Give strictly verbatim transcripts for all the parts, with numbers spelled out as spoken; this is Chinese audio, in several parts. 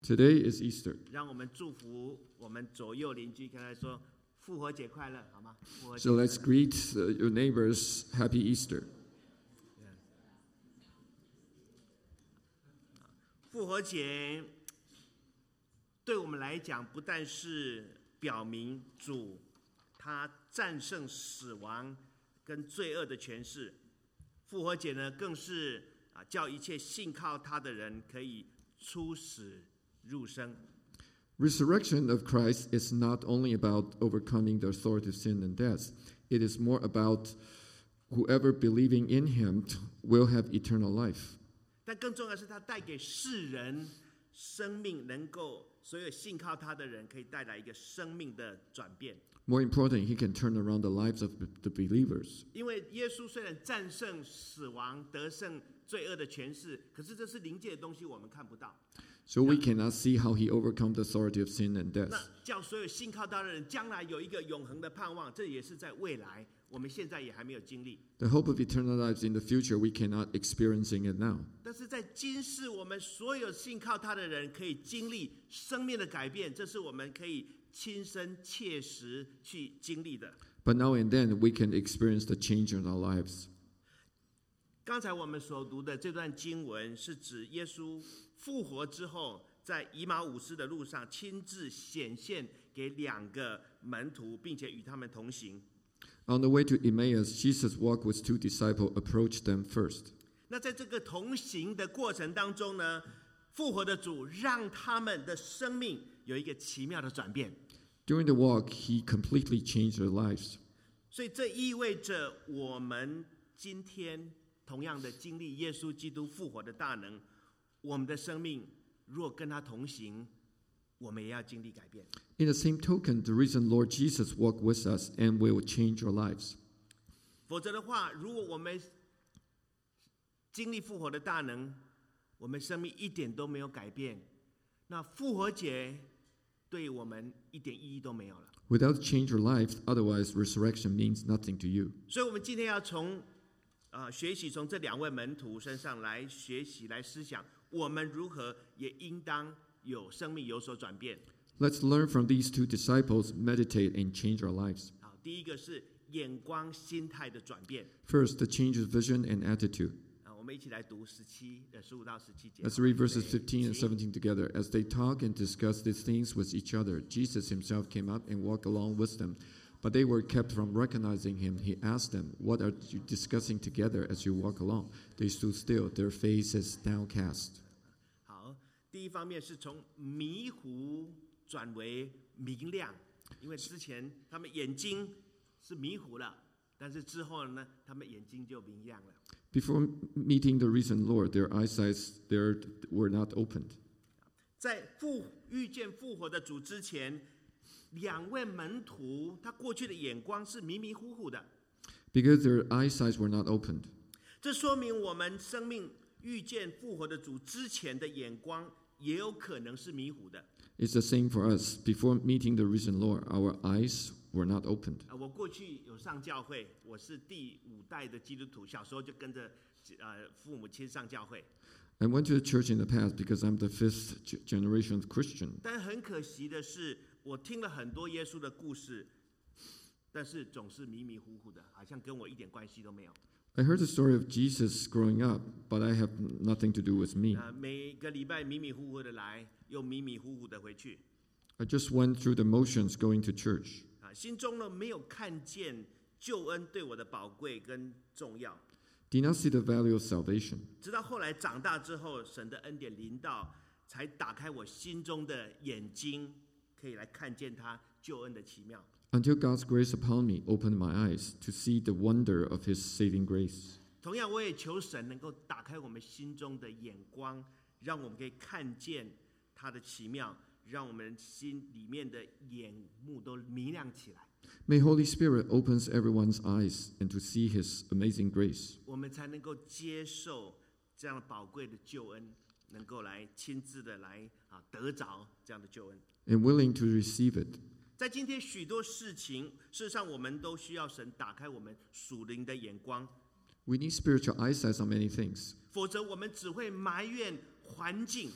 Today is Easter. 让我们祝福我们左右邻居，跟他说复活节快乐，好吗？复活节 So let's greet uh, your neighbors. Happy Easter. 复活节对我们来讲，不但是表明主他战胜死亡跟罪恶的权势，复活节呢，更是啊叫一切信靠他的人可以出死入生。 Resurrection of Christ is not only about overcoming the authority of sin and death. It is more about whoever believing in him will have eternal life. 但更重要的是，他带给世人生命，能够所有信靠他的人可以带来一个生命的转变。 More important, he can turn around the lives of the believers. 因为耶稣虽然战胜死亡、得胜罪恶的权势，可是这是灵界的东西，我们看不到。 So we cannot see how he overcome the authority of sin and 那 death. 叫所有信靠他的人将来有一个永恒的盼望，这也是在未来，我们现在也还没有经历。 The hope of eternal life in the future, we cannot experiencing it now. 但是在今世，我们所有信靠他的人可以经历生命的改变，这是我们可以亲身切实去经历的。 But now and then, we can experience the change in our lives. 刚才我们所读的这段经文，是指耶稣复活之后，在以马忤斯的路上亲自显现给两个门徒，并且与他们同行。 On the way to Emmaus, Jesus walked with two disciples, approached them first. 那在这个同行的过程当中呢，复活的主让他们的生命有一个奇妙的转变。 During the walk, he completely changed their lives. 所以这意味着我们今天同样的经历耶稣基督复活的大能，我们的生命若跟他同行，我们也要经历改变。 In the same token, the reason Lord Jesus walked with us and will change our lives. 否则的话，如果我们经历复活的大能，我们生命一点都没有改变，那复活节对我们一点意义都没有了。 Without change your life, otherwise resurrection means nothing to you. 所以我们今天要从呃学习从这两位门徒身上来学习来思想，我们如何也应当有生命有所转变。 Let's learn from these two disciples, meditate and change our lives. 好，第一个是眼光心态的转变。 First, the change of vision and attitude. 啊，我们一起来读十七呃十五到十七节。 Let's read verses 对 fifteen and 请 seventeen together. As they talk and discuss these things with each other, Jesus himself came up and walked along with them. But they were kept from recognizing him. He asked them, "What are you discussing together as you walk along?" They stood still, their faces downcast. 好，第一方面是从迷糊转为明亮，因为之前他们眼睛是迷糊了，但是之后呢，他们眼睛就明亮了。 Before meeting the risen Lord, their eyesight there were not opened. 在复遇见复活的主之前，两位门徒他过去的眼光是迷迷糊糊的， Because their eyesight were not opened. 这说明我们生命遇见复活的主之前的眼光也有可能是迷糊的。 It's the same for us. Before meeting the risen Lord, our eyes were not opened. 我过去有上教会，我是第五代的基督徒，小时候就跟着呃父母亲上教会。 I went to the church in the past because I'm the fifth g- generation of Christian. 但很可惜的是，我听了很多耶稣的故事，但是总是迷迷糊糊的，好像跟我一点关系都没有。 I heard the story of Jesus growing up, but I have nothing to do with me. 啊，每个礼拜迷迷糊糊的来，又迷迷糊糊的回去。 I just went through the motions going to church. 啊，心中呢没有看见救恩对我的宝贵跟重要。 Did not see the value of salvation. 直到后来长大之后，神的恩典临到，才打开我心中的眼睛，可以来看见他救恩的奇妙。 Until God's grace upon me opened my eyes to see the wonder of his saving grace. 同样，我也求神能够打开我们心中的眼光，让我们可以看见他的奇妙，让我们心里面的眼目都明亮起来。 May Holy Spirit opens everyone's eyes and to see his amazing grace. 我们才能够接受这样宝贵的救恩，能够来亲自的来啊得着这样的救恩。 And willing to receive it. 在今天许多事情，事实上我们都需要神打开我们属灵的眼光， We need spiritual eyesight on many things. 否则我们只会埋怨环境，而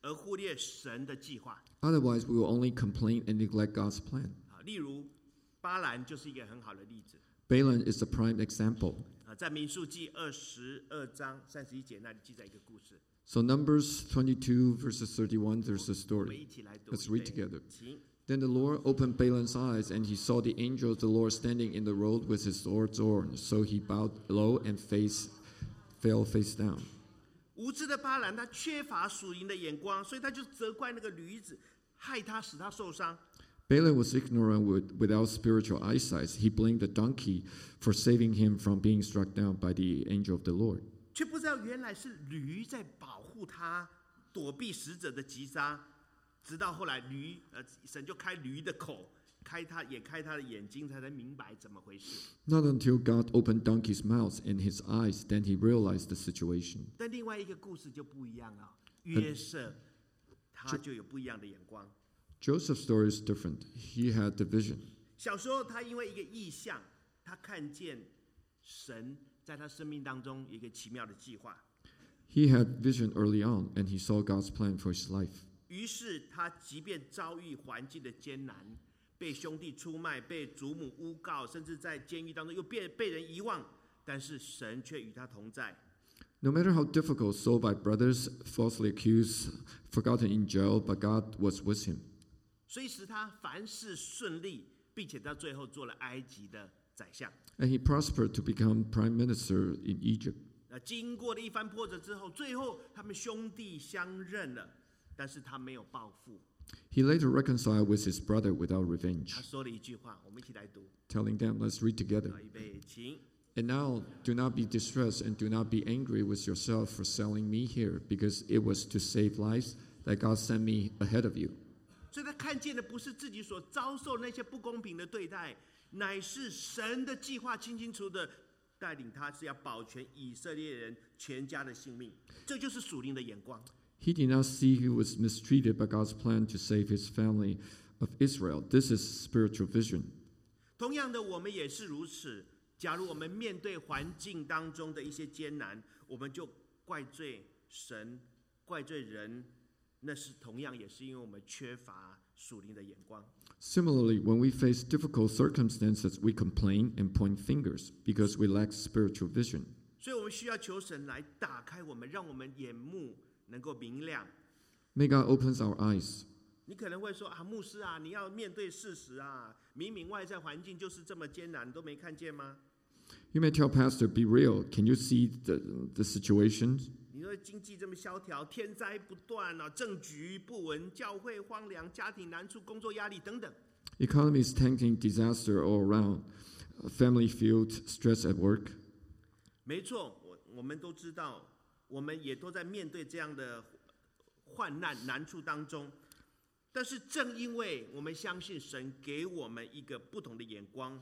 而忽略神的计划。 Otherwise, we will only complain and neglect God's plan. 啊，例如巴兰就是一个很好的例子。 Balaam is a prime example. 啊，在民数记二十二章三十一节那里记载一个故事， So Numbers twenty-two verses thirty-one, there's a 我们 story. 一起来读。 Let's 预 read 备 together. 请 Then the Lord opened Balaam's eyes, and he saw the angel of the Lord standing in the road with his sword drawn. So he bowed low and face, fell face down. 无知的巴兰，他缺乏属灵的眼光，所以他就责怪那个驴子，害他，使他受伤。 Balaam was ignorant with, without spiritual eyesight. He blamed the donkey for saving him from being struck down by the angel of the Lord. 却不知道原来是驴在保护他，躲避使者的击杀。直到后来驴，呃，神就开驴的口，开他也开他的眼睛，才能明白怎么回事。 Not until God opened donkey's mouth and his eyes, then he realized the situation. 但另外一个故事就不一样了，约瑟他就有不一样的眼光。 Joseph's story is different. He had the vision. 小时候，他因为一个异象，他看见神在他生命当中有一个奇妙的计划。 He had vision early on, and he saw God's plan for his life. 于是他即便遭遇环境的艰难，被兄弟出卖，被祖母诬告，甚至在监狱当中又被被人遗忘，但是神却与他同在。 No matter how difficult, sold by brothers, falsely accused, forgotten in jail, but God was with him. 所以使他凡事顺利，并且到最后做了埃及的宰相。 And he prospered to become prime minister in Egypt. 那经过了一番波折之后，最后他们兄弟相认了，但是他没有报复。 He later reconciled with his brother without revenge, 他说了一句话，我们一起来读。 telling them, let's read together. 好，预备，请。 And now do not be distressed and do not be angry with yourself for selling me here, because it was to save lives that God sent me ahead of you. 所以他看见的不是自己所遭受那些不公平的对待，乃是神的计划清清楚楚的带领他，是要保全以色列人全家的性命。这就是属灵的眼光。 He did not see he was mistreated by God's plan to save his family of Israel. This is spiritual vision. 同样的，我们也是如此。假如我们面对环境当中的一些艰难，我们就怪罪神、怪罪人，那是同样也是因为我们缺乏属灵的眼光。 Similarly, when we face difficult circumstances, we complain and point fingers because we lack spiritual vision. 所以我们需要求神来打开我们，让我们眼目能够明亮。 May God open our eyes. 你可能会说啊，牧师啊，你要面对事实啊，明明外在环境就是这么艰难，你都没看见吗？ You may tell Pastor, be real. Can you see the, the situation? 你说经济这么萧条，天灾不断啊，政局不稳，教会荒凉，家庭难处，工作压力等等。 Economy is tanking, disaster all around. Family filled, stress at work. 没错，我我们都知道，我们也都在面对这样的患难难处当中。但是正因为我们相信神给我们一个不同的眼光，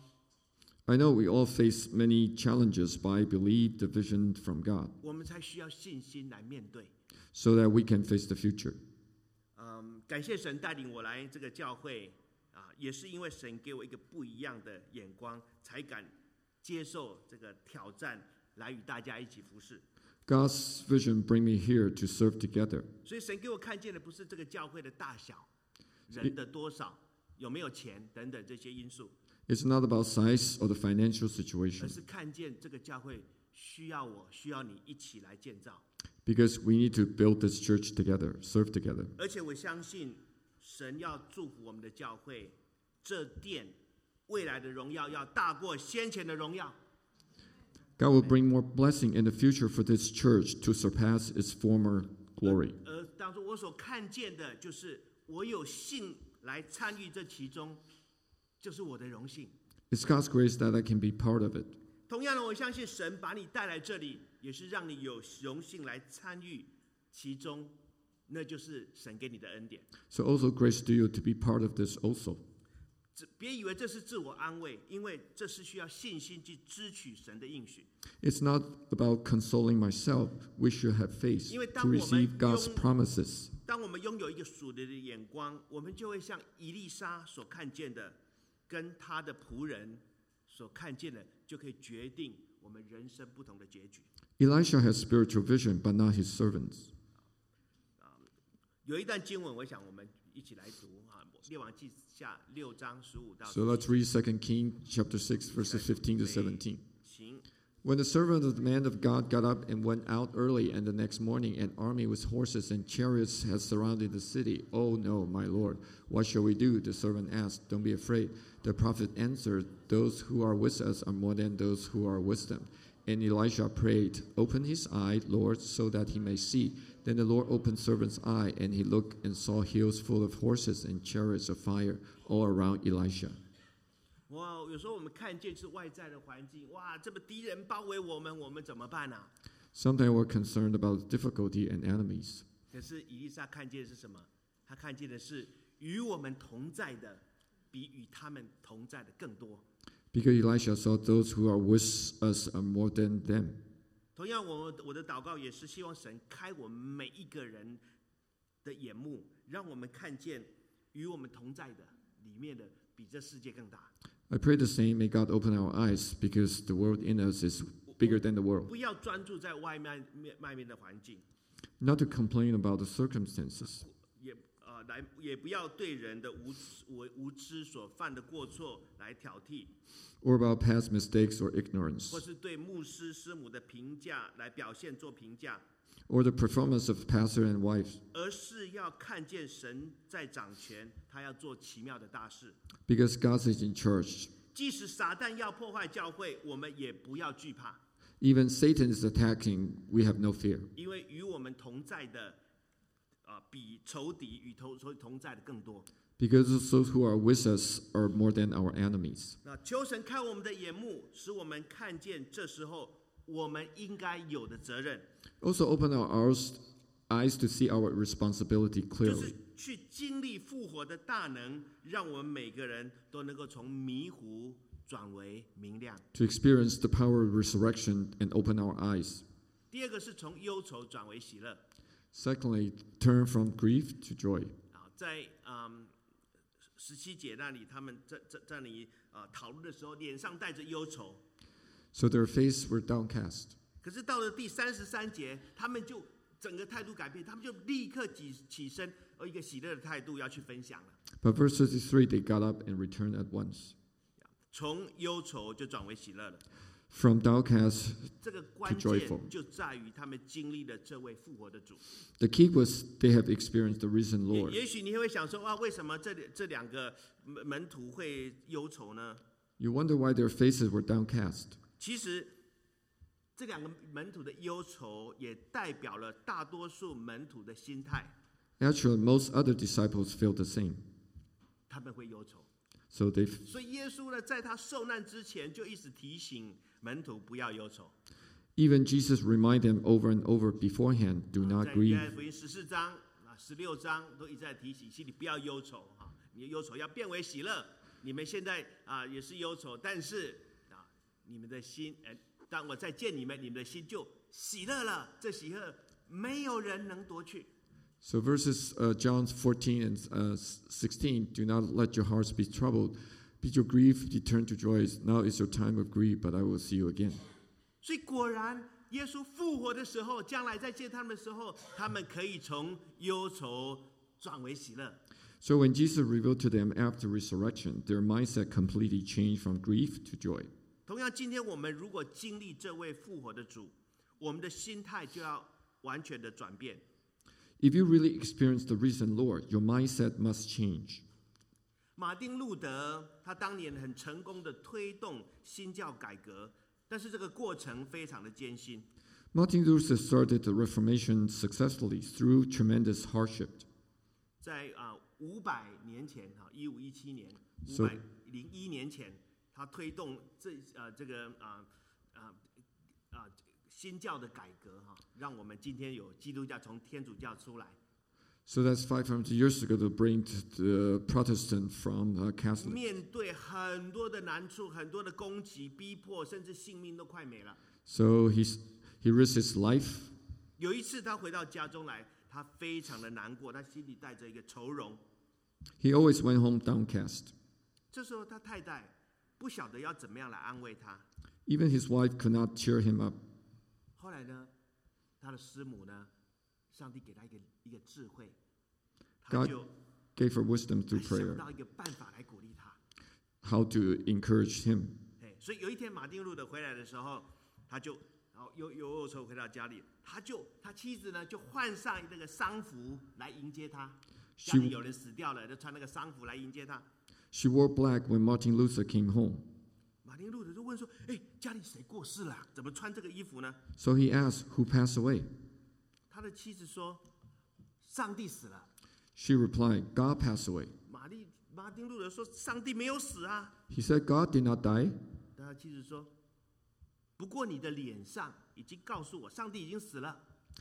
I know we all face many challenges, but I believe the vision from God 我们才需要信心来面对。 so that we can face the future. 嗯，感谢神带领我来这个教会啊，也是因为神给我一个不一样的眼光，才敢接受这个挑战，来与大家一起服侍。 God's vision bring me here to serve together. 所以神给我看见的不是这个教会的大小、人的多少、有没有钱等等这些因素， It's not about size or the financial 而 situation, 是看见这个教会需要我，需要你一起来建造。 because we need to build this church together, serve together. 而且我相信神要祝福我们的教会，这殿未来的荣耀要大过先前的荣耀。 God will bring more blessing in the future for this church to surpass its former glory. 而当中我所看见的就是我有幸来参与这其中，就是我的荣幸。 It's God's grace that I can be part of it. 同样的，我相信神把你带来这里，也是让你有荣幸来参与其中，那就是神给你的恩典。 So also grace to you to be part of this also. 别以为这是自我安慰，因为这是需要信心去支取神的应许。 It's not about consoling myself. We should have faith 因为 to 当我们 receive God's 拥 promises. 当我们拥有一个属灵的眼光，我们就会像以利沙所看见的，跟他的仆人所看见的，就可以决定我们人生不同的结局。 Elisha has spiritual vision, but not his servants. 有一段经文，我想我们一起来读啊，《列王记下》六章十五到。 So let's read Second Kings chapter six, verses fifteen to seventeen. 行。 When the servant of the man of God got up and went out early, and the next morning an army with horses and chariots had surrounded the city. Oh no, my lord, what shall we do? The servant asked. Don't be afraid. The prophet answered, those who are with us are more than those who are with them. And Elisha prayed, open his eye, Lord, so that he may see. Then the Lord opened servant's eye, and he looked and saw hills full of horses and chariots of fire all around Elisha. 哇，有时候我们看见是外在的环境，哇，这么敌人包围我们，我们怎么办呢、啊？ Sometimes we're concerned about difficulty and enemies. 可是以利沙看见的是什么？他看见的是与我们同在的，比与他们同在的更多。 Because Elisha saw those who are with us are more than them. 同样，我我的祷告也是希望神开我们每一个人的眼目，让我们看见与我们同在的里面的比这世界更大。 I pray the same. May God open our eyes, because the world in us is bigger than the world. 不要专注在外面外面的环境， Not to complain about the circumstances, 也呃来也不要对人的无无无知所犯的过错来挑剔， or about past mistakes or ignorance, 或是对牧师师母的评价来表现做评价， or the performance of pastor and wife, 而是要看见神在掌权，他要做奇妙的大事。 because God is in charge. 即使撒旦要破坏教会，我们也不要惧怕， Even Satan is attacking, we have no fear, 因为与我们同在的，呃，比仇敌与同同在的更多。 because those who are with us are more than our enemies. 那求神开我们的眼目，使我们看见这时候我们应该有的责任， Also open our eyes, eyes to see our responsibility 就 clearly, 是去经历复活的大能，让我们每个人都能够从迷糊转为明亮。 to experience the power of resurrection and open our eyes. 第二个是从忧愁转为喜乐。 Secondly, turn from grief to joy. 啊，在嗯十七节那里，他们在在在那里啊讨论的时候，脸上带着忧愁。 So their faces were downcast. 可是到了第三十三节，他们就整个态度改变，他们就立刻起起身，而一个喜乐的态度要去分享了。 But verse thirty-three, they got up and returned at once. 从忧愁就转为喜乐了。 From downcast 这个关 to joyful. 键就在于他们经历了这位复活的主。 The key was they have experienced the risen 也 Lord. 也许你会想说，哇，为什么这这两个门门徒会忧愁呢？ You wonder why their faces were downcast. 其实，这两个门徒的忧愁也代表了大多数门徒的心态， Actually, most other disciples felt the same. 他们会忧愁。 So they, 所以耶稣呢，在他受难之前就一直提醒门徒不要忧愁。 even Jesus reminded them over and over beforehand, do not 在 grieve. 约翰福音十四章啊、十六章都一再提醒，请你不要忧愁哈，你的忧愁要变为喜乐。你们现在啊、也是忧愁，但是啊，你们的心，呃，当我再见你们，你们的心就喜乐了。这喜乐没有人能夺去。 So verses uh, John fourteen and uh, sixteen, do not let your hearts be troubled. Be your grief, be turned to joy. Now is your time of grief, but I will see you again. 所以果然，耶稣复活的时候，将来再见他们的时候，他们可以从忧愁转为喜乐。 So when Jesus revealed to them after resurrection, their mindset completely changed from grief to joy. 同样，今天我们如果经历这位复活的主，我们的心态就要完全的转变。 If you really experience the risen Lord, your mindset must change. 马丁路德他当年很成功的推动新教改革，但是这个过程非常的艰辛。 Martin Luther started the Reformation successfully through tremendous hardship. 在啊五百年前哈，一五一七年，五 So- 百零一年前，他推动这呃这个啊啊啊新教的改革哈，让我们今天有基督教从天主教出来。 So that's five hundred years ago to bring the Protestant from uh, Catholic. 面对很多的难处、很多的攻击、逼迫，甚至性命都快没了。 So he's, he risked his life. 有一次他回到家中来，他非常的难过，他心里带着一个愁容。 He always went home downcast. 这时候他太太不晓得要怎么样来安慰他。 Even his wife could not cheer him up. 后来呢，他的师母呢，上帝给他一个一个智慧， 他就 gave her wisdom 他 through 想 prayer, 到一个办法来鼓励他。 how to encourage him. 哎，所以有一天马丁路德回来的时候，他就然后忧忧忧愁回到家里，他就他妻子呢就换上那个丧服来迎接他。家里有人死掉了，就穿那个丧服来迎接他。 She wore black when Martin Luther came home. 马丁路德就问说：“哎，家里谁过世了？怎么穿这个衣服呢？” So he asked, who passed away? 他的妻子说：“上帝死了。” She replied, God passed away. 马利马丁路德说：“上帝没有死啊。” He said, God did not die. 但他妻子说：“不过你的脸上已经告诉我，上帝已经死了。”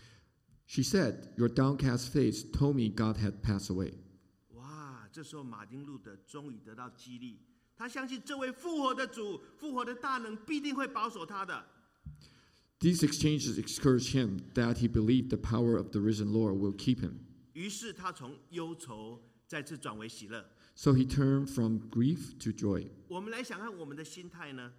She said, your downcast face told me God had passed away. 哇！这时候马丁路德终于得到激励，他相信这位复活的主、复活的大能必定会保守他的。 These exchanges encouraged him that he believed the power of the risen Lord will keep him. 于是他从忧愁再次转为喜乐。 So he turned from grief to joy. 我们来想看我们的心态呢？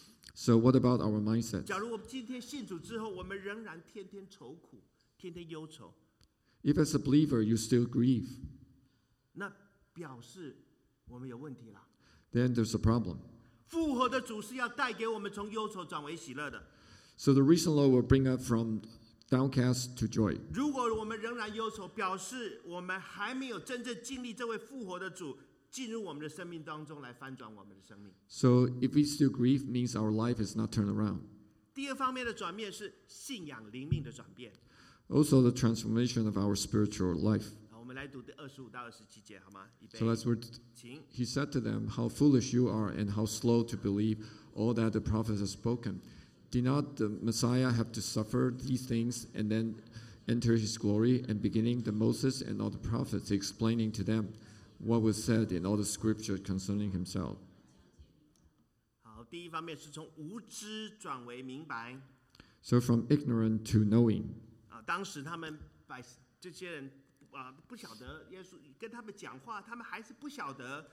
So what about our mindset? 假如我们今天信主之后，我们仍然天天愁苦，天天忧愁， If as a believer you still grieve, 那表示我们有问题了。 then there's a problem. 复活的主是要带给我们从忧愁转为喜乐的。 So the risen Lord will bring us from downcast to joy. 如果我们仍然忧愁，表示我们还没有真正经历这位复活的主进入我们的生命当中来翻转我们的生命。 So if we still grieve, means our life is not turned around. 第二方面的转变是信仰灵命的转变。 Also the transformation of our spiritual life. 好，我们来读第二十五到二十七节，好吗？预备 So let's read. 请。 He said to them, how foolish you are and how slow to believe all that the prophets have spoken. Did not the Messiah have to suffer these things and then enter his glory? And beginning the Moses and all the prophets, explaining to them what was said in all the scripture concerning himself. 好，第一方面是从无知转为明白。 So from ignorant to knowing. 啊，当时他们百这些人啊不晓得耶稣跟他们讲话，他们还是不晓得。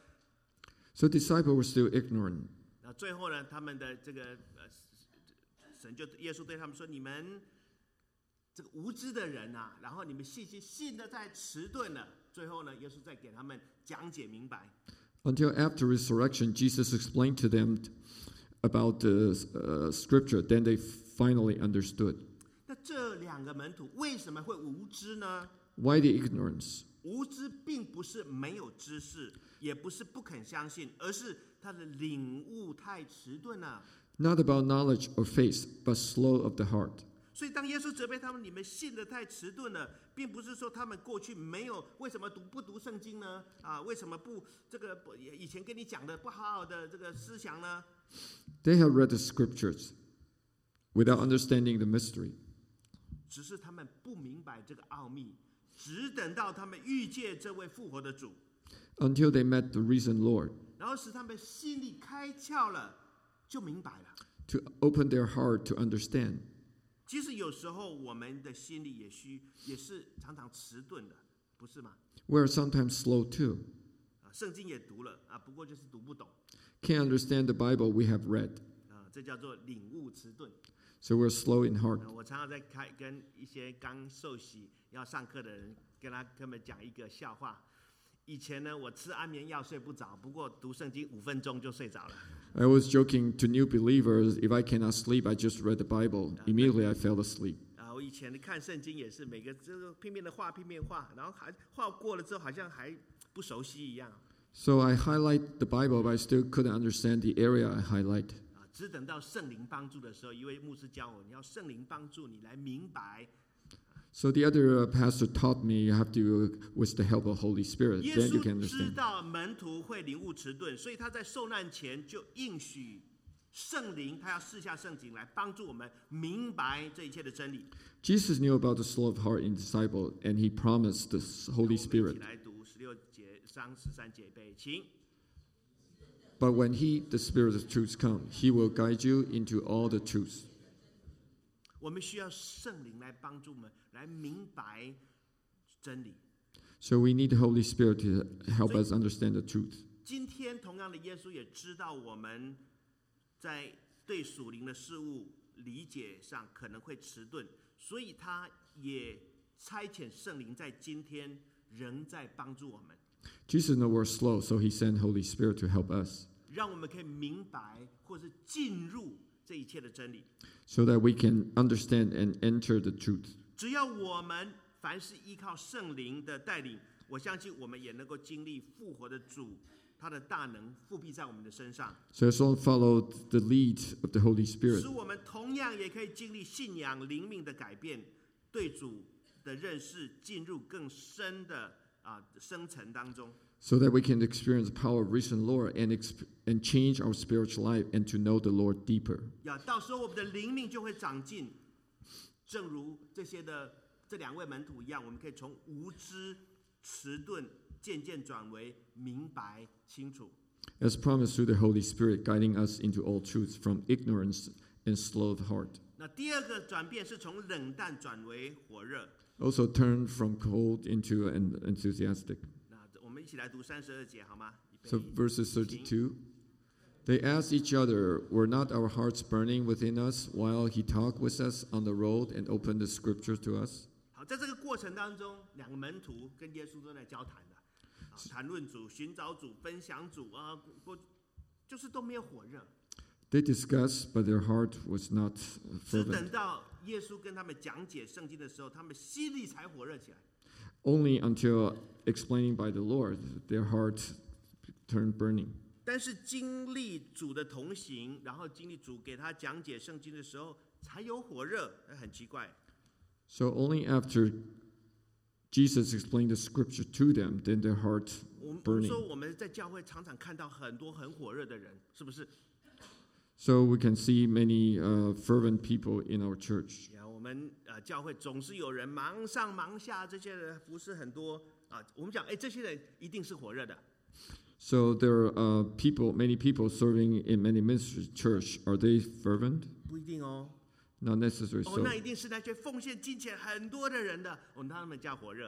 So disciples were still ignorant. 啊，最后呢，他们的这个呃。神就耶稣对他们说：“你们这个无知的人啊，然后你们信心信的太迟钝了。最后呢，耶稣再给他们讲解明白。” Until after resurrection, Jesus explained to them about the uh, scripture. Then they finally understood. 那这两个门徒为什么会无知呢？ Why the ignorance? 无知并不是没有知识，也不是不肯相信，而是他的领悟太迟钝了。 Not about knowledge or faith, but slow of the heart. 所以当耶稣责备他们，你们信得太迟钝了，并不是说他们过去没有为什么读不读圣经呢？啊，为什么不这个以前跟你讲的不好好的这个思想呢？ They have read the scriptures without understanding the mystery. 只是他们不明白这个奥秘，只等到他们遇见这位复活的主， Until they met the risen Lord. 然后使他们心里开窍了，就明白了。 To open their heart to understand. 其实有时候我们的心里也需也是常常迟钝的，不是吗？ We're sometimes slow too. 啊，圣经也读了啊，不过就是读不懂 Can't understand the Bible we have read. 啊，这叫做领悟迟钝。 So we're slow in heart. 啊我常常在开跟一些刚受洗要上课的人，跟他跟他们讲一个笑话。以前呢，我吃安眠药睡不着，不过读圣经五分钟就睡着了。 I was joking to new believers, if I cannot sleep, I just read the Bible. Immediately I fell asleep. 啊，我以前看圣经也是每个这个片面的画，片面画，然后还画过了之后，好像还不熟悉一样。 So I highlight the Bible, but I still couldn't understand the area I highlight. 啊，只等到圣灵帮助的时候，一位牧师教我，你要圣灵帮助你来明白。 So the other uh, pastor taught me you have to, uh, with the help of Holy Spirit, 耶 then you can 稣知 understand. 道门徒会领悟迟钝，所以他在受难前就应许圣灵，他要赐下圣灵来帮助我们明白这一切的真理。 Jesus knew about the slow of heart in disciple, and he promised the Holy 我们一 Spirit. 起来读十六节、三十三节背，请。 But when he, the Spirit of truth, come, he will guide you into all the truth. 我们需要圣灵来帮助我们来明白真理。 So we need the Holy Spirit to help us understand the truth. 今天同样的，耶稣也知道我们在对属灵的事物理解上可能会迟钝，所以他也差遣圣灵在今天仍在帮助我们， Jesus knew we're slow, so he sent Holy Spirit to help us, 让我们可以明白或是进入这一切的真理。 so that we can understand and enter the truth. 只要我们凡是依靠圣灵的带领，我相信我们也能够经历复活的主，他的大能复辟在我们的身上， So as long follow the lead of the Holy 使 Spirit, 我们同样也可以经历信仰灵命的改变，对主的认识进入更深的啊深层当中。 so that we can experience the power of risen Lord and exp- and change our spiritual life and to know the Lord deeper. 呀，到时候我们的灵命就会长进，正如这些的这两位门徒一样，我们可以从无知、迟钝，渐渐转为明白清楚。 As promised through the Holy Spirit, guiding us into all truth from ignorance and slow of heart. 那第二个转变是从冷淡转为火热。 Also turn from cold into an enthusiastic. 那我们一起来读三十二节好吗？ So verses thirty-two. They asked each other, were not our hearts burning within us while he talked with us on the road and opened the scriptures to us? 好，在这个过程当中，两个门徒跟耶稣都在交谈的，啊谈论主、寻找主、分享主啊，不就是都没有火热。 They discussed, but their heart was not 只 fervent. 等到耶稣跟他们讲解圣经的时候，他们心里才火热起来。 Only until explaining by the Lord, their heart turned burning. 但是经历主的同行，然后经历主给他讲解圣经的时候，才有火热，那很奇怪。 So only after Jesus explained the scripture to them, then their heart 我们我们 burning. 说我们在教会常常看到很多很火热的人，是不是？ So we can see many uh, fervent people in our church. 呀，我们呃教会总是有人忙上忙下，这些人服侍很多啊。我们讲，哎，这些人一定是火热的。 So there are uh, people, many people serving in many ministries church. Are they fervent? 不一定哦。 Not necessarily 哦， so. 那一定是那些奉献金钱很多的人的，哦，他们叫火热，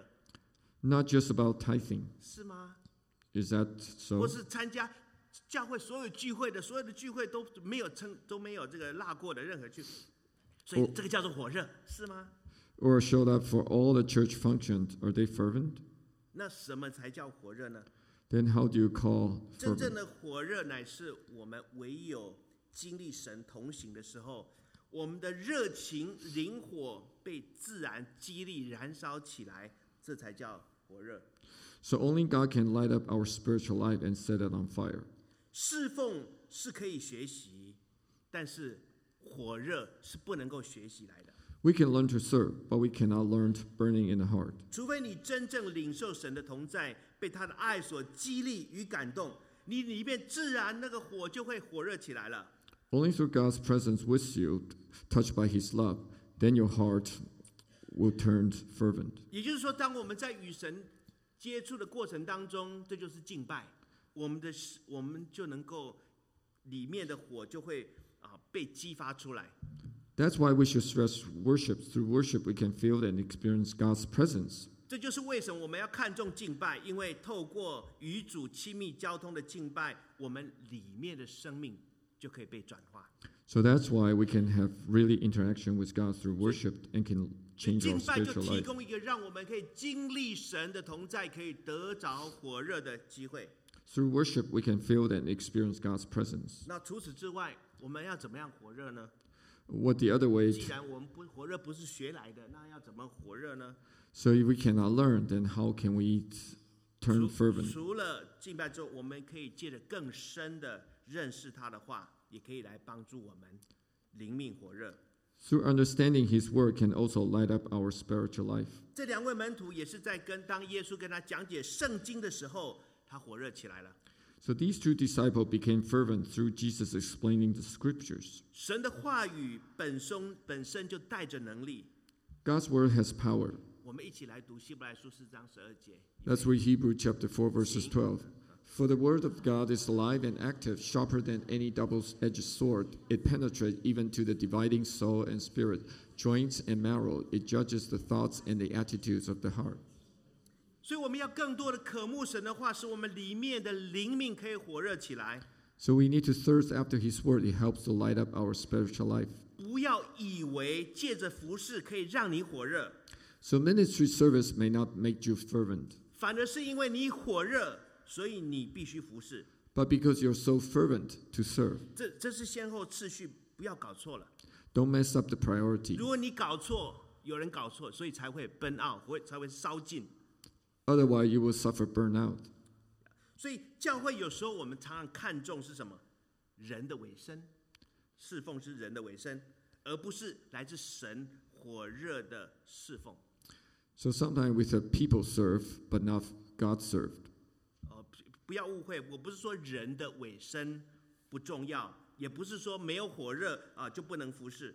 Not just about tithing. 是吗？ Is that 或 so? 是参加教会所有聚会的，所有的聚会都没有称都没有这个落过的任何聚会，所以哦这个叫做火热，是吗？ Or showed up for all the church functions. Are they fervent? 那什么才叫火热呢？ Then how do you call 真正 fervent? 的火热乃是我们唯有经历神同行的时候，我们的热情灵火被自然激励燃烧起来，这才叫火热。 So only God can light up our spiritual life and set it on fire. 侍奉是可以学习，但是火热是不能够学习来的。 We can learn to serve, but we cannot learn burning in the heart. 除非你真正领受神的同在，被他的爱所激励与感动，你里面自然那个火就会火热起来了。 Only through God's presence with you, touched by His love, then your heart will turn fervent. 也就是说，当我们在与神接触的过程当中，这就是敬拜，我们的我们就能够里面的火就会啊被激发出来。 That's why we should stress worship. Through worship, we can feel and experience God's presence. 这就是为什么我们要看重敬拜，因为透过与主亲密交通的敬拜，我们里面的生命就可以被转化。 So that's why we can have really interaction with God through worship and can change 敬 our 拜就 spiritual 提 life. 供一个让我们可以经历神的同在，可以得着火热的机会。 Through worship, we can feel and experience God's presence. 那除此之外，我们要怎么样火热呢？ What the other way? 既然我们不火热不是学来的，那要怎么火热呢？ So if we cannot learn, then how can we turn 除 fervent? 除了敬拜之后，我们可以借着更深的认识他的话，也可以来帮助我们灵命火热。 Through understanding His word can also light up our spiritual life. 这两位门徒也是在跟当耶稣跟他讲解圣经的时候，他火热起来了。 So these two disciples became fervent through Jesus explaining the scriptures. 神的话语本身本身就带着能力。 God's word has power. 我们一起来读希伯来书四章十二节。 Let's read Hebrew chapter four, verses twelve. For the word of God is alive and active, sharper than any double-edged sword. It penetrates even to the dividing soul and spirit, joints and marrow. It judges the thoughts and the attitudes of the heart. 所以我们要更多的渴慕神的话，使我们里面的灵命可以火热起来。 So we need to thirst after His word. It helps to light up our spiritual life. 不要以为借着服侍可以让你火热， So ministry service may not make you fervent. 反而是因为你火热，所以你必须服侍。 but because you're so fervent to serve. 这这是先后次序，不要搞错了。 Don't mess up the priority. 如果你搞错，有人搞错，所以才会burn out，会才会烧尽。 Otherwise, you will suffer burnout. 所以教会有时候我们常常看重是什么？人的尾声，侍奉是人的尾声，而不是来自神火热的侍奉。 So sometimes we say people serve, but not God served. 哦，不要误会，我不是说人的尾声不重要，也不是说没有火热啊就不能服侍。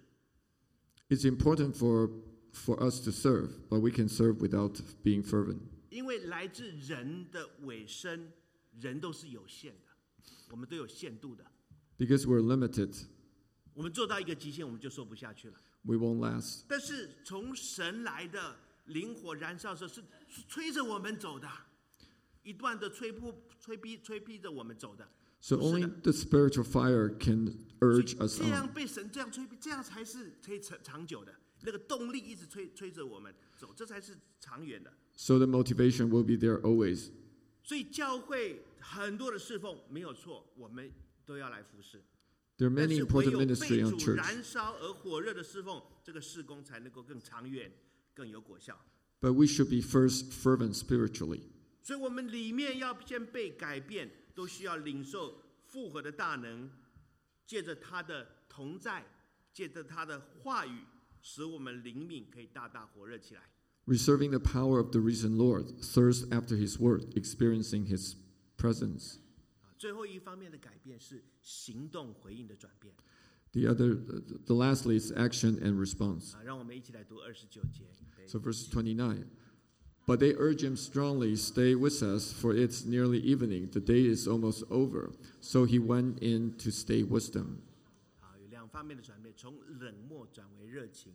It's important for, for us to serve, but we can serve without being fervent. 因为来自人的尾声，人都是有限的，我们都有限度的。 Because we're limited, 我们做到一个极限，我们就说不下去了。 we won't last. 但是从神来的灵火燃烧的时候，是是催着我们走的，一段的催迫、催逼、催逼着我们走的。 So 不是 only 的。 the spiritual fire can urge 所以 us 这样 on. 被神这样催逼，这样才是可以长长久的。那个动力一直催催着我们走，这才是长远的。 So the motivation will be there always. 所以教会很多的侍奉没有错，我们都要来服侍。 There are 但 many 是唯 important 有被 ministry on 主 church, 燃烧而火热的侍奉，这个事工才能够更长远、更有果效。 but we should be first fervent spiritually. 所以，我们里面要先被改变，都需要领受复活的大能，借着他的同在，借着他的话语，使我们灵命可以大大火热起来。 Reserving the power of the risen Lord, thirst after his word, experiencing his presence. 最后一方面的改变是行动回应的转变。 The other, the lastly is action and response. 啊，让我们一起来读二十九节。 So verse twenty-nine. But they urge him strongly, stay with us, for it's nearly evening. The day is almost over. So he went in to stay with them. 啊，有两方面的转变，从冷漠转为热情。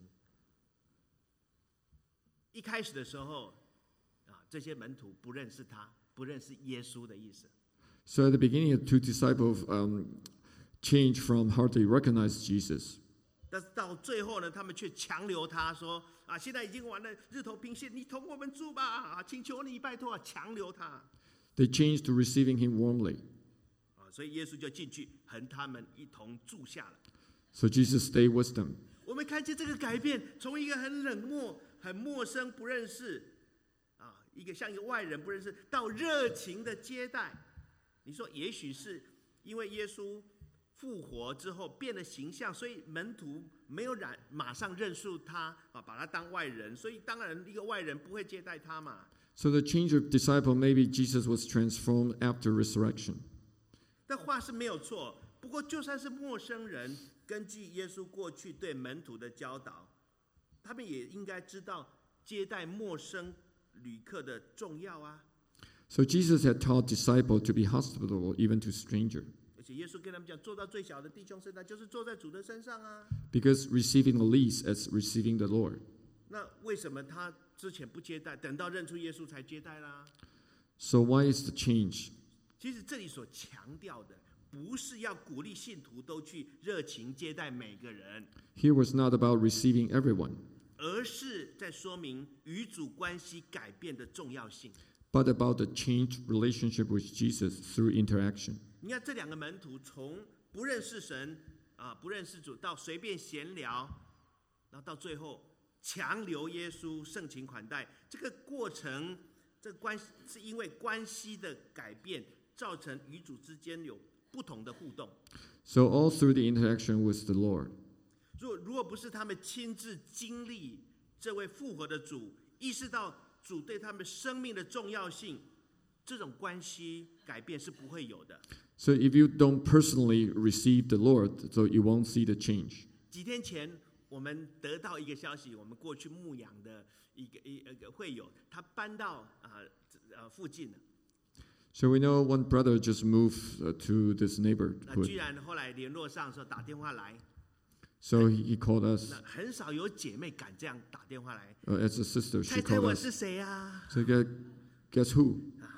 一开始的时候，啊，这些门徒不认识他，不认识耶稣的意思。 So at the beginning, the two disciples um, changed from hardly recognize Jesus. 但是到最后呢，他们却强留他说：“啊，现在已经完了，日头平线，你同我们住吧！啊，请求你，拜托啊，强留他。 They changed to receiving him warmly. 啊，所以耶稣就进去和他们一同住下了。 So Jesus stayed with them. 我们看见这个改变，从一个很冷漠、很陌生、不认识，啊，一个像一个外人不认识，到热情的接待。你说，也许是因为耶稣复活之后变了形象，所以门徒没有染马上认出他啊，把他当外人，所以当然一个外人不会接待他嘛。 So the change of disciple, maybe Jesus was transformed after resurrection. 但话是没有错，不过就算是陌生人，根据耶稣过去对门徒的教导，他们也应该知道接待陌生旅客的重要啊。 So Jesus had taught disciples to be hospitable even to stranger. 而且耶稣跟他们讲，坐到最小的弟兄身上，就是坐在主的身上啊。 Because receiving the least as receiving the Lord. 那为什么他之前不接待，等到认出耶稣才接待啦？ So why is the change? 其实这里所强调的，不是要鼓励信徒都去热情接待每个人， Here was not about receiving everyone, 而是在说明与主关系改变的重要性。 but about the changed relationship with Jesus through interaction. 你看这两个门徒从不认识神啊，不认识主，到随便闲聊，然后到最后强留耶稣，盛情款待，这个过程，这个关系是因为关系的改变，造成与主之间有不同的互动。 So all through the interaction with the Lord. 如果如果不是他们亲自经历这位复活的主，意识到主对他们生命的重要性，这种关系改变是不会有的。 So if you don't personally receive the Lord, so you won't see the change. 几天前，我们得到一个消息，我们过去牧养的一个一个会友，他搬到啊呃附近了。 So we know one brother just moved uh, to this 那居 neighborhood. 然后来联络上的时候打电话来， So he, he called us 那很少有姐妹敢这样打电话来。 uh, as a sister. 猜 She 猜 called 我 us. 是谁啊？ So guess, guess who? 我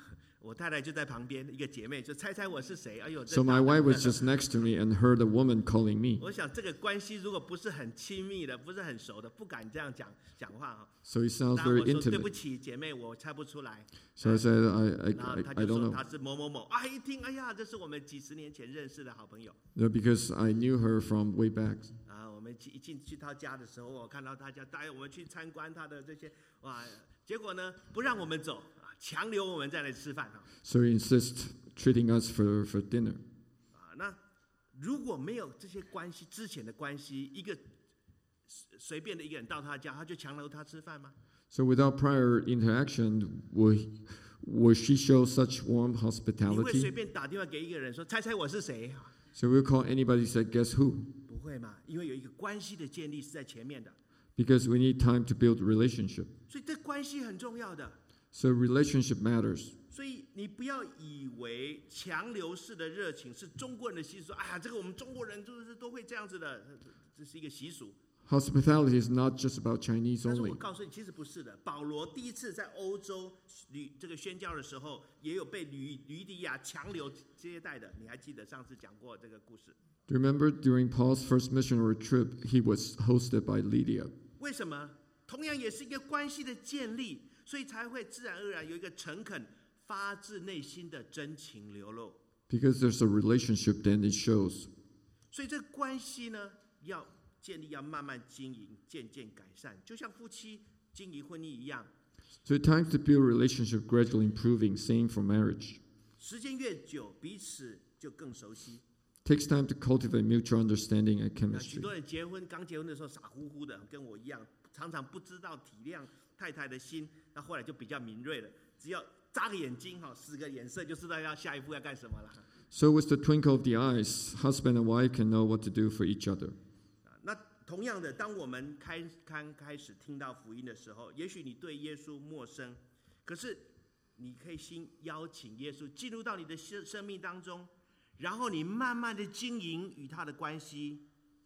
我太太就在旁边，一个姐妹就猜猜我是谁。哎呦， So my wife was just next to me and heard a woman calling me. 我想这个关系如果不是很亲密的，不是很熟的，不敢这样讲讲话哈。 So it sounds 然后 very 我说对 intimate. 不起，姐妹，我猜不出来。 So I said, I, 然后 I, 他 I, I 就 don't 说 know. 他是某某某啊，一听，哎呀，这是我们几十年前认识的好朋友 No, because I knew her from way back. 啊。我们一进去他家的时候，我看到他家带我们去参观他的这些，哇，结果呢不让我们走啊，强留我们再来吃饭啊。 So he insists treating us for, for dinner. 啊，那如果没有这些关系之前的关系，一个随便的一个人到他家，他就强留他吃饭吗？ So without prior interaction, would, would she show such warm 你会随 hospitality? 便打电话给一个人说猜猜我是谁？ So we'll call anybody and say, guess who? 不会嘛，因为有一个关系的建立是在前面的， Because we need time to build relationship. 所以这关系很重要的。 So relationship matters. 所以你不要以为强留式的热情是中国人的习俗，哎呀，这个我们中国人就是都会这样子的，这是一个习俗。 Hospitality is not just about Chinese 但是我 only. 告诉你，其实不是的。保罗第一次在欧洲旅这个宣教的时候，也有被吕吕底亚强留接待的。你还记得上次讲过这个故事？ Do you remember during Paul's first missionary trip, he was hosted by Lydia? 为什么？同样也是一个关系的建立，所以才会自然而然有一个诚恳、发自内心的真情流露。 Because there's a relationship, then it shows. 所以这个关系呢，要建立，要慢慢经营，渐渐改善，就像夫妻经营婚姻一样。 So it's time to build relationship gradually improving, same for marriage. 时间越久，彼此就更熟悉。 Takes time to cultivate mutual understanding and 那许 chemistry. 多人结婚刚结婚的时候傻乎乎的，跟我一样，常常不知道体谅太太的心。那后来就比较敏锐了，只要眨个眼睛哈，使个眼色就知道要下一步要干什么了。 So with the twinkle of the eyes, husband and wife can know what to do for each other. 那同样的，当我们开刚开始听到福音的时候，也许你对耶稣陌生，可是你可以先邀请耶稣进入到你的生生命当中，然后你慢慢的经营与他的关系。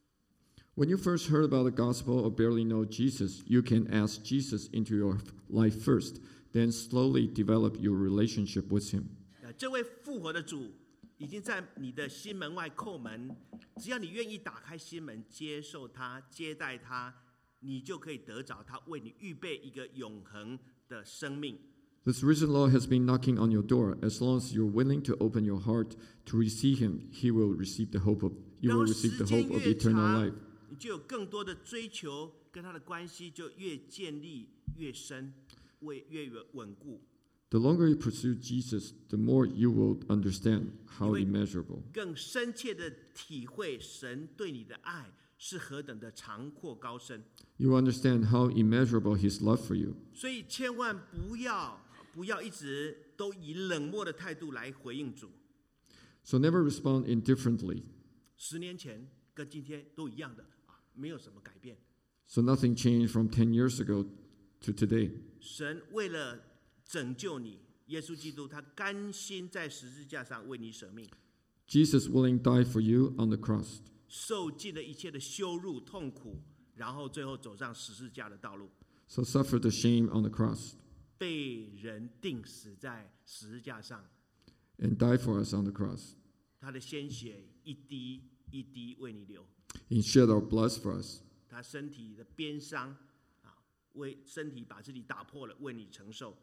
When you first heard about the gospel or barely know Jesus, you can ask Jesus into your life first, then slowly develop your relationship with him. 呃，这位复活的主已经在你的心门外叩门，只要你愿意打开心门，接受他，接待他，你就可以得着他为你预备一个永恒的生命。 This risen Lord has been knocking on your door. As long as you're willing to open your heart to receive him, he will receive the hope of you 然 will 后 receive 时 the 间 hope of 越 eternal 长 life.， 你就有更多的追求，跟他的关系就越建立越深，越越稳固。 The longer you pursue Jesus, the more you will understand how 因为 immeasurable. 更深切的体会神对你的爱是何等的长阔高深。 You will understand how immeasurable his love for you. 所以千万不要不要一直都以冷漠的态度来回应主。 So never respond indifferently. 十年前跟今天都一样的啊，没有什么改变。 So nothing changed from ten years ago to today. 神为了拯救你，耶稣基督他甘心在十字架上为你舍命， Jesus willing died for you on the cross. 受尽了一切的羞辱痛苦，然后最后走上十字架的道路， So suffer the shame on the cross 被人钉死在十字架上， and die for us on the cross. 他的鲜血一滴一滴为你流， He shed our blood for us. 他身体的鞭伤啊，为身体把自己打破了，为你承受。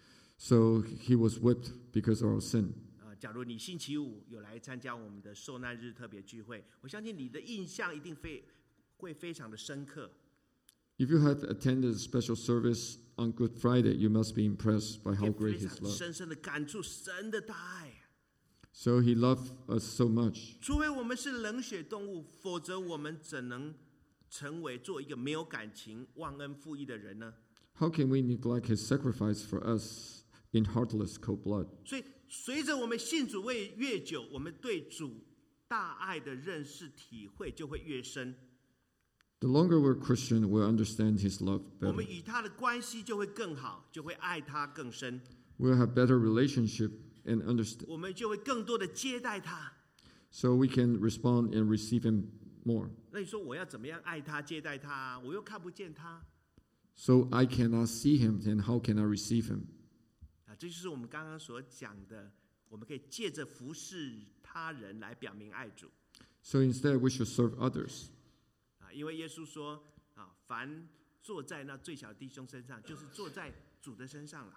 So he was whipped because of our sin. 啊，假如你星期五有来参加我们的受难日特别聚会，我相信你的印象一定非会非常的深刻。 If you had attended a special service on Good Friday, you must be impressed by how 会 great 非 his 常 love. 深深的感触神的大爱。 So he loved us so much. 除非我们是冷血动物，否则我们怎能成为做一个没有感情、忘恩负义的人呢？ How can we neglect his sacrifice for us in heartless cold blood? 所以，随着我们信主为越久，我们对主大爱的认识、体会就会越深。 The longer we're Christian, we'll understand his love 我 better. 们与他的关系就会更好，就会爱他更深。 We'll have better relationship and understand, 我们就会更多的接待他。 so we can respond and receive him more. 那你说我要怎么样爱他、接待他啊？我又看不见他 So I cannot see him, then how can I receive him? 啊！ 啊，这就是我们刚刚所讲的，我们可以借着服侍他人来表明爱主。 So instead, we should serve others. 啊，因为耶稣说啊，凡坐在那最小的弟兄身上，就是坐在主的身上了。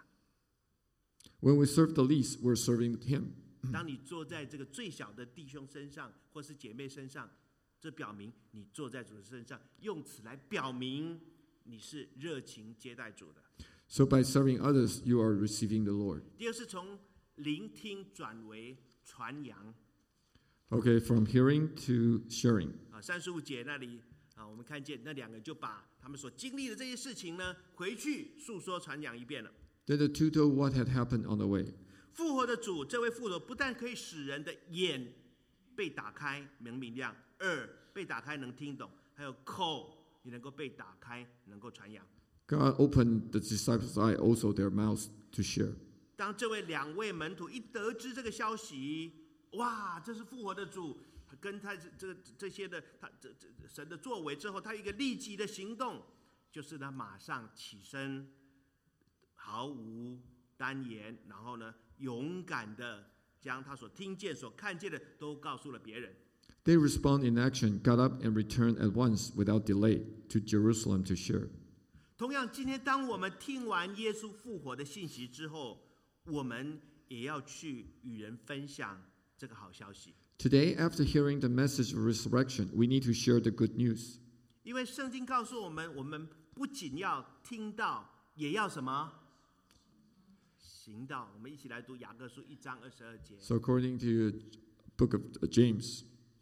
When we serve the least, we're serving Him. 当你坐在这个最小的弟兄身上，或是姐妹身上，这表明你坐在主的身上，用此来表明你是热情接待主的。 So by serving others, you are receiving the Lord. 第二是从聆听转为传扬。 Okay, from hearing to sharing. 啊，三十五节那里啊，我们看见那两个就把他们所经历的这些事情呢，回去诉说传扬一遍了。 Then the two told what had happened on the way. 复活的主，这位复活不但可以使人的眼被打开能明亮，耳被打开能听懂，还有口也能够被打开能够传扬。 God opened the disciples' eyes, also their mouths, to share. 当这位两位门徒一得知这个消息，哇，这是复活的主，跟他这这这些的他这这神的作为之后，他有一个立即的行动，就是他马上起身，毫无单言，然后呢，勇敢的将他所听见、所看见的都告诉了别人。 They respond in action, got up and returned at once without delay to Jerusalem to share. 同样，今天当我们听完耶稣复活的信息之后，我们也要去与人分享这个好消息。 Today, after hearing the message of resurrection, we need to share the good news. 因为圣经告诉我们，我们不仅要听到，也要什么？行道。我们一起来读雅各书一章二十二节。 So according to the book of James,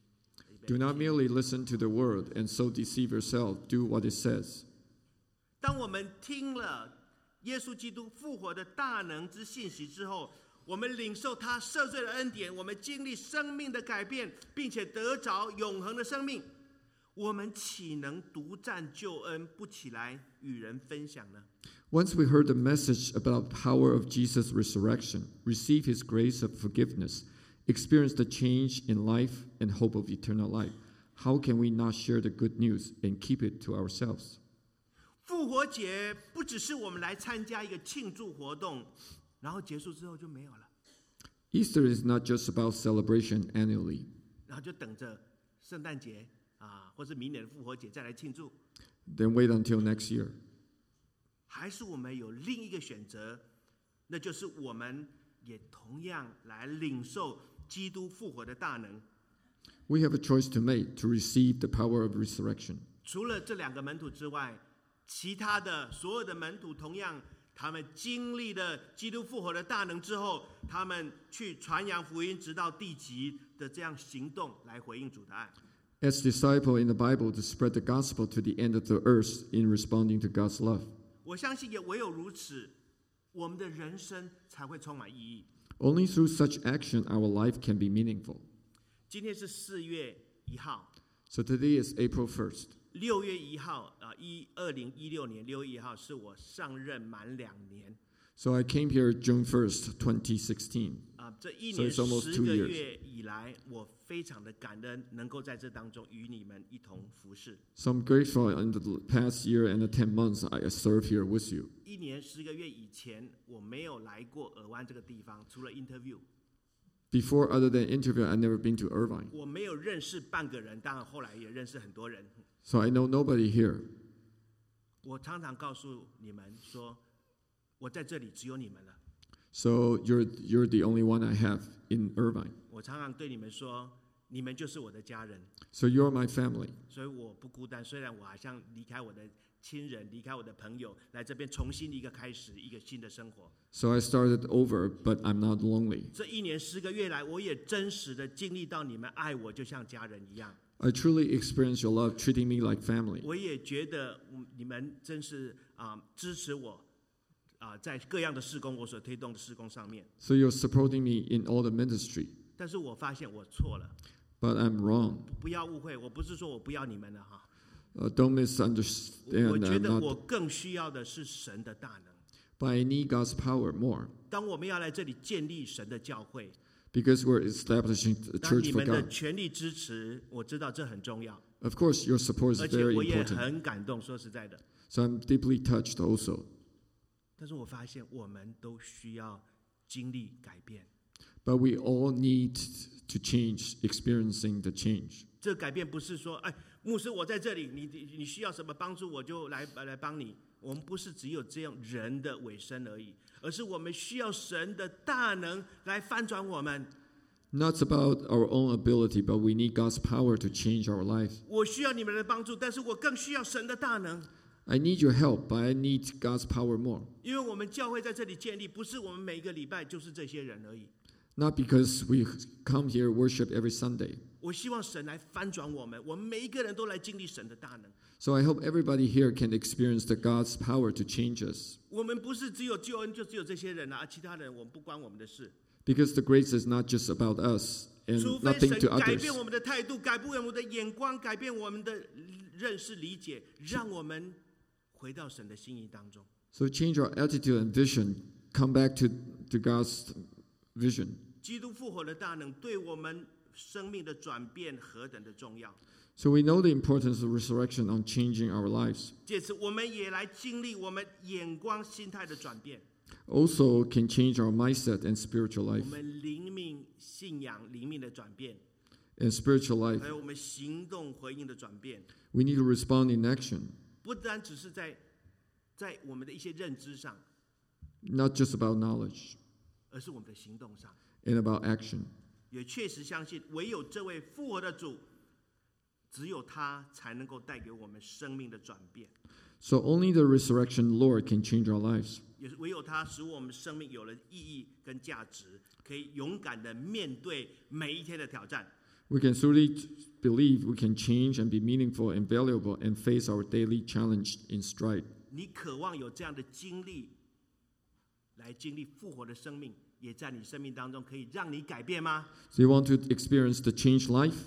do not merely listen to the word and so deceive yourself. Do what it says. 当我们听了耶稣基督复活的大能之信息之后，我们领受他赦罪的恩典，我们经历生命的改变，并且得着永恒的生命，我们岂能独占救恩，不起来与人分享呢？ Once we heard the message about the power of Jesus' resurrection, receive his grace of forgiveness, experience the change in life and hope of eternal life, how can we not share the good news and keep it to ourselves? 复活节不只是我们来参加一个庆祝活动，然后结束之后就没有了。 Easter is not just about celebration annually. 然后就等着圣诞节啊，或是明年的复活节再来庆祝。 Then wait until next year. 还是我们有另一个选择，那就是我们也同样来领受基督复活的大能。 We have a choice to make to receive the power of resurrection. 除了这两个门徒之外，其他的所有的门徒同样，他们经历了基督复活的大能之后，他们去传扬福音，直到地极的这样行动来回应主的爱。 As disciple in the Bible to spread the gospel to the end of the earth in responding to God's love. 我相信也唯有如此，我们的人生才会充满意义。 Only through such action our life can be meaningful. 今天是四月一号， So today is April first. 六月一号啊，一二零一六年六月一号是我上任满两年 So I came here June first, twenty sixteen. 啊，这一 So 年 it's almost 十 two 个 years. 月以来，我非常的感恩，能够在这当中与你们一同服侍。 So I'm grateful in the past year and the ten months I serve here with you. 一年十个月以前，我没有来过尔湾这个地方，除了 interview， Before, other than interview, I'd never been to Irvine. 我没有认识半个人，当然后来也认识很多人。 So I know nobody here. 我常常告诉你们说，我在这里只有你们了。 So you're, you're the only one I have in Irvine. 我常常对你们说，你们就是我的家人， So you're my family. 所以我不孤单。虽然我好像离开我的亲人，离开我的朋友，来这边重新一个开始，一个新的生活。 So I started over, but I'm not lonely. 这一年十个月来，我也真实的经历到你们爱我，就像家人一样。 I truly experience your love, treating me like family. 我也觉得你们真是啊、支持我啊、在各样的事工我所推动的事工上面。 So you're supporting me in all the ministry. 但是我发现我错了， But I'm wrong. 不要误会，我不是说我不要你们了哈。 Uh, don't 我 misunderstand. 觉 I'm 得 not, 我更需要的是神的大能。 but I need God's power more 当我们要来这里建立神的教会， because we're establishing a 当 church 你 for 们的 God. 全力支持，我知道这很重要， Of course, your support is 而且 very 我也 important. 很感动。说实在的， So I'm deeply touched also. 但是我发现我们都需要经历改变。 But we all need to change, experiencing the change. 这个改变不是说，哎，牧师，我在这里，你你需要什么帮助，我就来来帮你。我们不是只有这样人的尾声而已，而是我们需要神的大能来翻转我们。 Not about our own ability, but we need God's power to change our life. 我需要你们的帮助，但是我更需要神的大能。 I need your help, but I need God's power more. 因为我们教会在这里建立，不是我们每一个礼拜就是这些人而已。 Not because we come here worship every Sunday. 我希望神来翻转我们，我们每一个人都来经历神的大能。 So I hope everybody here can experience the God's power to change us. 我们不是只有救恩就只有这些人啊，其他人我们不关我们的事。 Because the grace is not just about us and 除非 nothing 神 to 改 others. 变我们的态度，改变我们的眼光，改变我们的认识理解，让我们回到神的心意当中。 So change our attitude and vision, come back to, to God's vision. 基督复活的大能对我们生命的转变何等的重要。 So we know the importance of resurrection on changing our lives. 借此，我们也来经历我们眼光、心态的转变。 Also can change our mindset and spiritual 我 life. 们灵命、信仰、灵命的转变， And spiritual 还 life, 有我们行动回应的转变， we need to respond in action, 不单只是在在我们的一些认知上， not just about knowledge 而是我们的行动上。 and about action. 也确实相信，唯有这位复活的主，只有他才能够带给我们生命的转变。 So only the resurrection Lord can change our lives. 也是唯有他使我们生命有了意义跟价值，可以勇敢的面对每一天的挑战。 We can truly believe we can change and be meaningful and valuable and face our daily challenge in stride. 你渴望有这样的经历，来经历复活的生命，也在你生命当中可以让你改变吗？ So you want to experience the changed life?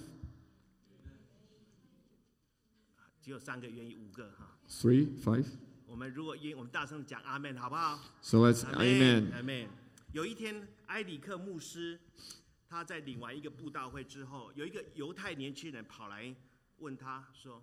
只有三个愿意，五个哈。 Three, five. 我们如果因我们大声讲阿门，好不好？ So let's, amen. 阿门。有一天，埃里克牧师他在领完一个布道会之后，有一个犹太年轻人跑来问他说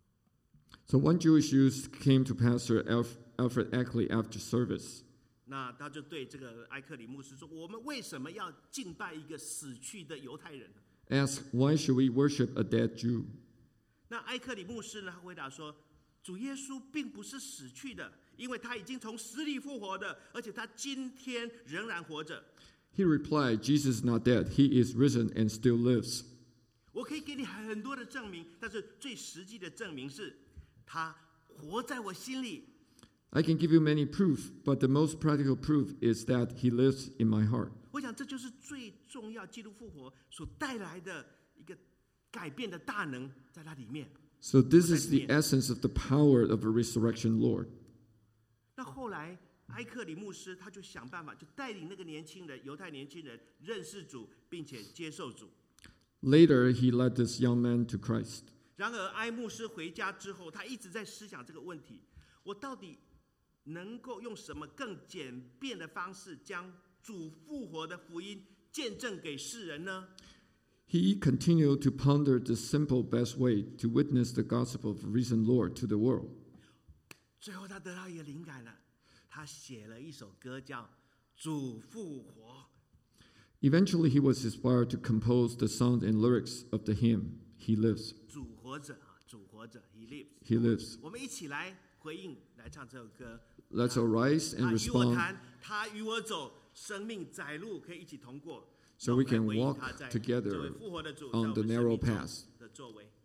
So one Jewish youth came to Pastor Alf- Alfred Ackley after service.：“ 那他就对这个埃克里牧师说，我们为什么要敬拜一个死去的犹太人？” Ask, why should we worship a dead Jew? 那埃克里牧师呢？他回答说：“主耶稣并不是死去的，因为他已经从死里复活的，而且他今天仍然活着。 He replied, Jesus is not dead. He is risen and still lives. 我可以给你很多的证明，但是最实际的证明是，他活在我心里。 I can give you many proof, but the most practical proof is that he lives in my heart. ” 我想这就是最重要，基督复活所带来的一个改变的大能，在它里面。 So this is the essence of the power of a resurrection Lord. 那后来，埃克里牧师他就想办法，就带领那个年轻人，犹太年轻人认识主，并且接受主。 Later, he led this young man to Christ. 然而，埃牧师回家之后，他一直在思想这个问题：我到底能够用什么更简便的方式，将主复活的福音见证给世人呢？ He continued to ponder the simple best way to witness the gospel of the risen Lord to the world. 最后，他得到一个灵感了，他写了一首歌叫《主复活》。 Eventually, he was inspired to compose the song and lyrics of the hymn, He Lives. 主活着啊，主活着 ，He lives。 He lives. 我们一起来回应，来唱这首歌。 Let's arise 他 and 与我 respond 谈，他与我走，生命窄路可以一起同过。 so we 让 can 我们来回应 walk 他在 together 作为复活的主 on 在我 the 们生 narrow 命中 path. 的作为。